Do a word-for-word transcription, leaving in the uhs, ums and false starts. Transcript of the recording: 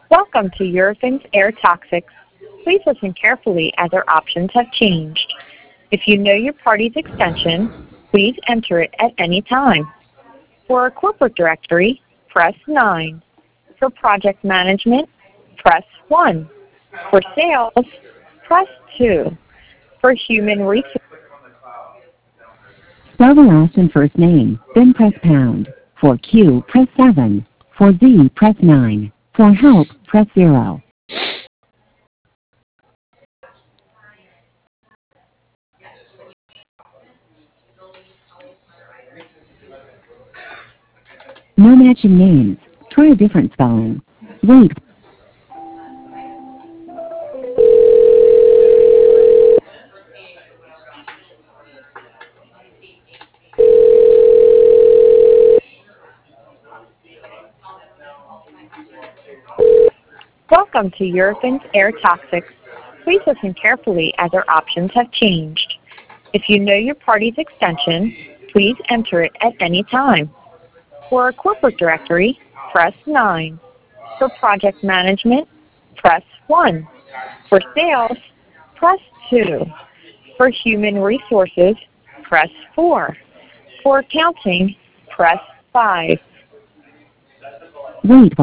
Welcome to Eurofins Air Toxics. Please listen carefully as our options have changed. If you know your party's extension, please enter it at any time. For our corporate directory, press nine. For project management, press one. For sales, press two. For human resources, Spell the last and first name, then press pound. For Q, press seven. For Z, press nine. For help, press zero. No matching names. Try a different spelling. Wait. welcome to Eurofins Air Toxics. Please listen carefully as our options have changed. If you know your party's extension, please enter it at any time. For our corporate directory, press nine. For project management, press one. For sales, press two. For human resources, press four. For accounting, press five. Wait.